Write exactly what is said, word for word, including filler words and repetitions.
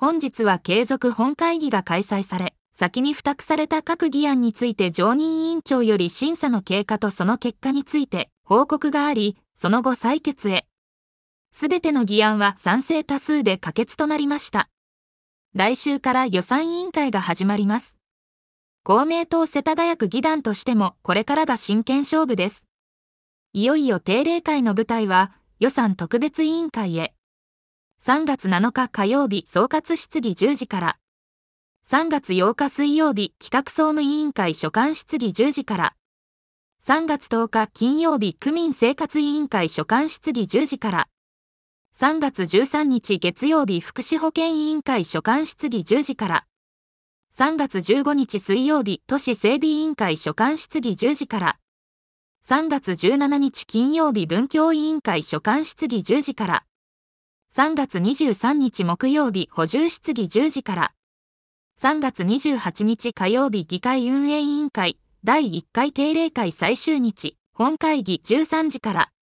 本日は継続本会議が開催され、先に付託された各議案について常任委員長より審査の経過とその結果について報告があり、その後採決へ。すべての議案は賛成多数で可決となりました。来週から予算委員会が始まります。公明党世田谷区議団としてもこれからが真剣勝負です。いよいよ定例会の舞台は予算特別委員会へ。さんがつなのか火曜日総括質疑じゅうじから。さんがつようか水曜日企画総務委員会所管質疑じゅうじから。さんがつとおか金曜日区民生活委員会所管質疑じゅうじから。さんがつじゅうさんにち月曜日福祉保健委員会所管質疑じゅうじから。さんがつじゅうごにち水曜日都市整備委員会所管質疑じゅうじから。さんがつじゅうしちにち金曜日文教委員会所管質疑じゅうじから。さんがつにじゅうさんにち木曜日補充質疑じゅうじから。さんがつにじゅうはちにち火曜日議会運営委員会だいいっかい定例会最終日本会議じゅうさんじから。